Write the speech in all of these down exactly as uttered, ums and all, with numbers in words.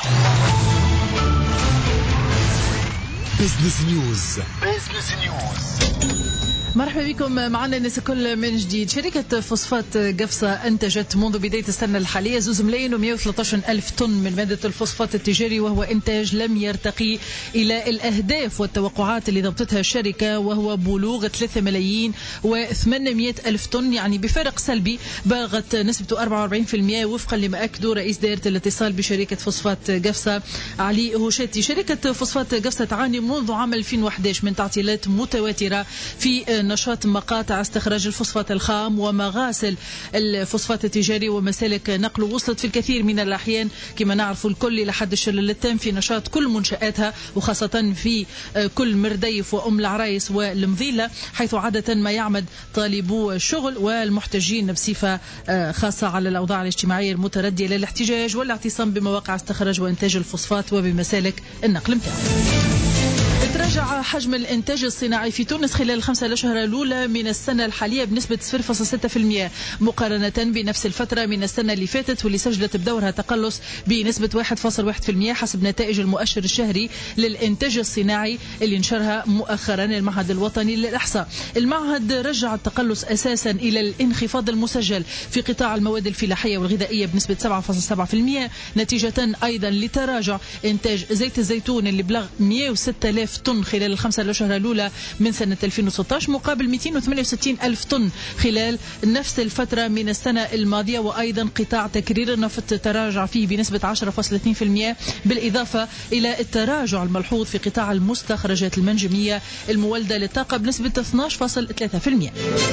بزنس نيوز. بزنس نيوز. مرحبا بكم معنا الناس الكل من جديد. شركة فوسفات قفصة أنتجت منذ بداية السنة الحالية زوز ملايين ومئة وثلاثة عشر ألف طن من مادة الفوسفات التجاري، وهو إنتاج لم يرتقي إلى الأهداف والتوقعات اللي ضبطتها الشركة، وهو بلوغ ثلاثة ملايين وثمانمئة ألف طن، يعني بفارق سلبي بالغت نسبته أربعة وأربعين بالمئة وفقا لما أكدوا رئيس دائرة الاتصال بشركة فوسفات قفصة علي هوشاتي. شركة فوسفات قفصة تعاني منذ عام ألفين وأحد عشر من تعطيلات متواترة في نشاط مقاطع استخراج الفوسفات الخام ومغاسل الفوسفات التجاري ومسالك نقله، وصلت في الكثير من الأحيان كما نعرف الكل إلى حد الشلل التام في نشاط كل منشآتها، وخاصة في كل مرديف وأم العرايس والمضيلة، حيث عادة ما يعمد طالبو الشغل والمحتجين بصفة خاصة على الأوضاع الاجتماعية المتردية للاحتجاج والاعتصام بمواقع استخراج وإنتاج الفوسفات وبمسالك النقل متاعه. تراجع حجم الإنتاج الصناعي في تونس خلال الخمسة الأشهر الأولى من السنة الحالية بنسبة صفر فاصلة ستة بالمئة مقارنة بنفس الفترة من السنة اللي فاتت، واللي سجلت بدورها تقلص بنسبة واحد فاصلة واحد بالمئة حسب نتائج المؤشر الشهري للإنتاج الصناعي اللي نشرها مؤخرا المعهد الوطني للإحصاء. المعهد رجع التقلص أساسا إلى الانخفاض المسجل في قطاع المواد الفلاحية والغذائية بنسبة سبعة فاصلة سبعة بالمئة نتيجة أيضا لتراجع إنتاج زيت الزيتون اللي بلغ مئة وستة آلاف طن خلال الخمسة الأشهر الأولى من سنة ألفين وستة عشر مقابل مئتين وثمانية وستين ألف طن خلال نفس الفترة من السنة الماضية. وأيضا قطاع تكرير النفط تراجع فيه بنسبة عشرة فاصلة اثنين بالمئة بالإضافة إلى التراجع الملحوظ في قطاع المستخرجات المنجمية المولدة للطاقة بنسبة اثني عشر فاصلة ثلاثة بالمئة.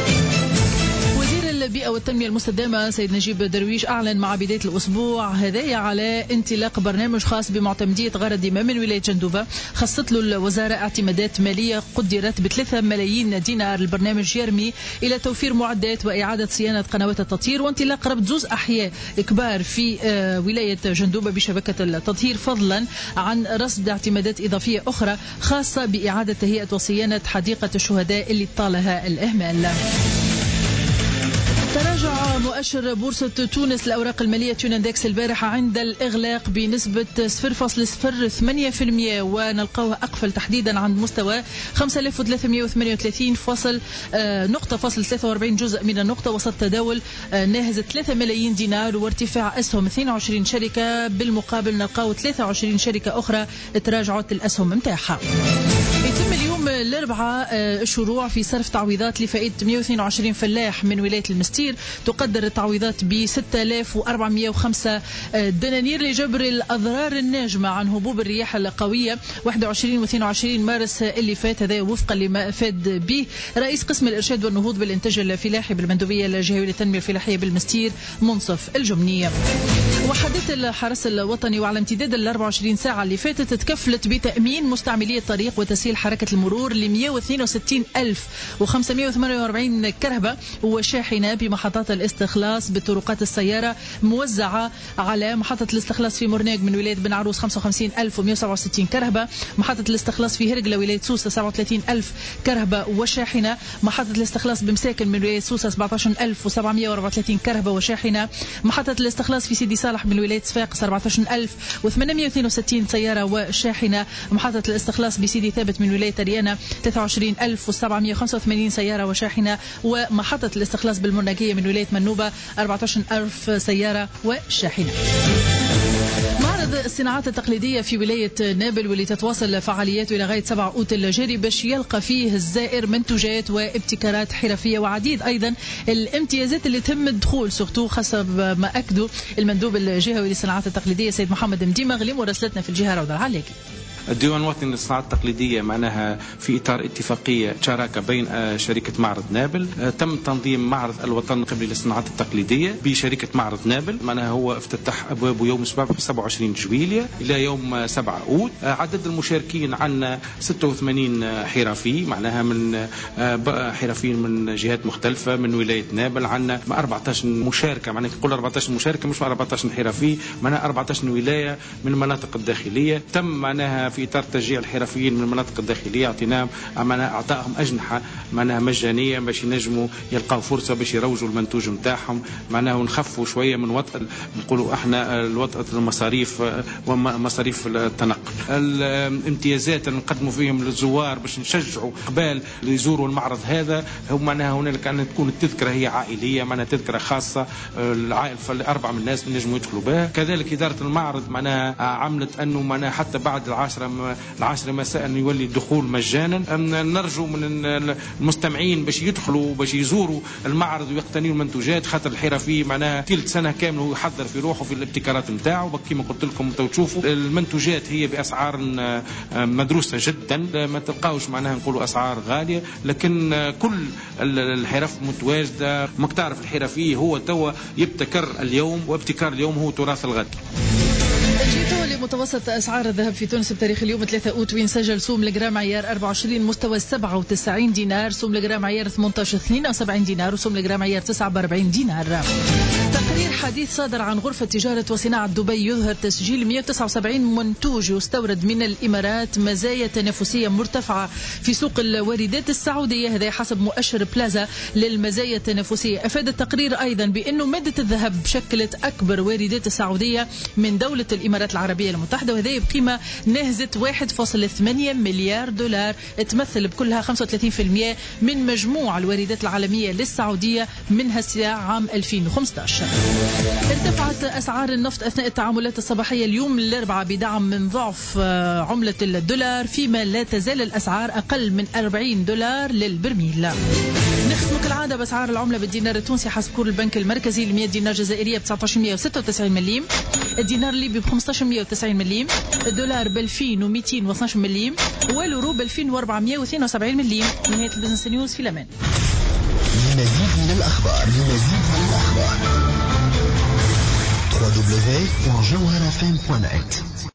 البيئة والتنمية المستدامة سيد نجيب درويش أعلن مع بداية الأسبوع هذايا على انطلاق برنامج خاص بمعتمدية غار الدماء من ولاية جندوبة. خصت له الوزارة اعتمادات مالية قدرت بثلاثة ملايين دينار. البرنامج يرمي إلى توفير معدات وإعادة صيانة قنوات التطهير وانطلاق ربط زوز أحياء كبار في ولاية جندوبة بشبكة التطهير، فضلا عن رصد اعتمادات إضافية أخرى خاصة بإعادة تهيئة وصيانة حديقة الشهداء اللي طالها الإهمال. تراجع مؤشر بورصة تونس الأوراق المالية توناندكس البارحة عند الإغلاق بنسبة صفر فاصلة صفر ثمانية بالمئة ونلقاه أقفل تحديدا عند مستوى خمسة آلاف وثلاثمئة وثمانية وثلاثين فاصل نقطة فاصل ثلاثة وأربعين جزء من النقطة، وسط تداول ناهز ثلاثة ملايين دينار وارتفاع أسهم اثنين وعشرين شركة. بالمقابل نلقاه ثلاثة وعشرين شركة أخرى تراجعت الأسهم متاعها. يتم اليوم الأربعاء شروع في صرف تعويضات لفائدة مئة واثنين وعشرين فلاح من ولاية المستير. تقدر التعويضات ب ستة آلاف وأربعمئة وخمسة دنانير لجبر الأضرار الناجمة عن هبوب الرياح القوية واحد وعشرين و اثنين وعشرين مارس اللي فات، هذا وفقا لما أفاد به رئيس قسم الإرشاد والنهوض بالإنتاج الفلاحي بالمندوبية الجهوية للتنمية الفلاحية بالمستير منصف الجمنية. وحدث الحرس الوطني وعلى امتداد ال أربعة وعشرين ساعة اللي فاتت تكفلت بتأمين مستعملي الطريق وتسهيل حركة المرور ل مئة واثنين وستين ألف وخمسمئة وثمانية وأربعين كرهبة وشاحنة بمحطات الاستخلاص بطرقات السيارة موزعة على محطة الاستخلاص في مرناق من ولاية بن عروس خمسة وخمسين ألف ومئة وسبعة وستين كرهبة، محطة الاستخلاص في هرقلة ولاية سوسة سبعة وثلاثين ألف كرهبة وشاحنة، محطة الاستخلاص بمساكن من ولاية سوسة سبعة عشر ألف وسبعمئة وأربعة وثلاثين كرهبة وشاحنة، محطة الاستخلاص في سيدي صالح من ولاية صفاقس أربعة عشر ألف وثمانمئة واثنين وستين سيارة وشاحنة، محطة الاستخلاص بسيدي ثابت من ولاية ريانة ثلاثة وعشرين ألف وسبعمئة وخمسة وثمانين سيارة وشاحنة، ومحطة الاستخلاص بالمرناقية من ولاية منوبة أربعة عشر ألف سيارة وشاحنة. معرض الصناعات التقليدية في ولاية نابل واللي تتواصل فعالياته إلى غاية سبعة أوت الجاري باش يلقى فيه الزائر منتوجات وابتكارات حرفية وعديد أيضا الامتيازات اللي تم الدخول سورتو حسب ما أكدوا المندوب الجهوي للصناعات التقليدية سيد محمد مديمة غلي مراسلتنا في الجهة روضة العلاقي. الديوان الوطني للصناعات التقليدية معناها في إطار اتفاقية شراكة بين شركة معرض نابل. تم تنظيم معرض الوطن القبلي للصناعات التقليدية بشركة معرض نابل، معناها هو افتتح أبوابه يوم سبعة وعشرين جويلية إلى يوم سبعة أوت. عدد المشاركين عن ستة وثمانين حرفي، معناها من حرفيين من جهات مختلفة من ولاية نابل. عندنا أربعة عشر مشاركة، معناها نقول أربعة عشر مشاركة مش أربعة عشر حرفي، معناها أربعة عشر ولاية من المناطق الداخلية. تم معناها في إطار تشجيع الحرفيين من المناطق الداخلية اعطيناهم معناها أعطائهم أجنحة معناها مجانية باش ينجموا يلقاو فرصة باش يروجوا المنتوج نتاعهم معناها ونخفوا شوية من وطأ نقولوا احنا الوطأة المصاريف ومصاريف التنقل. الامتيازات اللي نقدموا فيهم للزوار باش نشجعوا قبال يزوروا المعرض هذا هم معناها هنالك أن تكون التذكرة هي عائلية معناها تذكرة خاصة العائل أربعة من الناس نجموا يدخلوا بها. كذلك إدارة المعرض معناها عملت أنه معناها حتى بعد العاشرة العاشرة مساء يولي الدخول مجانا. نرجو من المستمعين باش يدخلوا باش يزوروا المعرض ويقتنيوا المنتوجات خاطر الحرفي معناها ثلث سنة كامل هو يحضر في روحه في الابتكارات نتاعو. كما قلت لكم تشوفوا المنتوجات هي بأسعار مدروسة جدا ما تلقاوش معناها نقولوا أسعار غالية لكن كل الحرف متواجدة. مكتعرف الحرفي هو توا يبتكر اليوم وابتكار اليوم هو تراث الغد. جيتوا لمتوسط أسعار الذهب في تونس بتاريخ اليوم ثلاثة أوت وين سجل سوم الجرام عيار أربعة وعشرين مستوى سبعة وتسعين دينار، سوم الجرام عيار ثمانية عشر اثنين وسبعين دينار، وسوم الجرام عيار تسعة وأربعين دينار. تقرير حديث صادر عن غرفة تجارة وصناعة دبي يظهر تسجيل مئة وتسعة وسبعين منتوج يستورد من الإمارات مزايا تنافسية مرتفعة في سوق الواردات السعودية، هذا حسب مؤشر بلازا للمزايا التنافسية. أفاد التقرير أيضا بأنه مادة الذهب شكلت أكبر واردات السعودية من دولة الإمارات العربية المتحدة، وهذا بقيمة ناهزة واحد فاصلة ثمانية مليار دولار، تمثل بكلها خمسة وثلاثين بالمئة من مجموع الواردات العالمية للسعودية منها سلاح عام ألفين وخمسة عشر. ارتفعت أسعار النفط أثناء التعاملات الصباحية اليوم الأربعاء بدعم من ضعف عملة الدولار، فيما لا تزال الأسعار أقل من أربعين دولار للبرميل. نختم كالعادة بأسعار العملة بالدينار التونسي حسب كور البنك المركزي ل مئة دينار جزائرية ب تسعة عشر مئة وستة وتسعين مليم، الدينار الليبي ب خمسة عشر مئة وتسعين مليم، الدولار ب ألفين ومئتين واثني عشر مليم، واليورو ب ألفين وأربعمئة واثنين وسبعين مليم. نهاية البزنس نيوز في الأمان. لمزيد من الأخبار لمزيد من الأخبار دبليو دبليو دبليو دوت جوهرة إف إم دوت نت.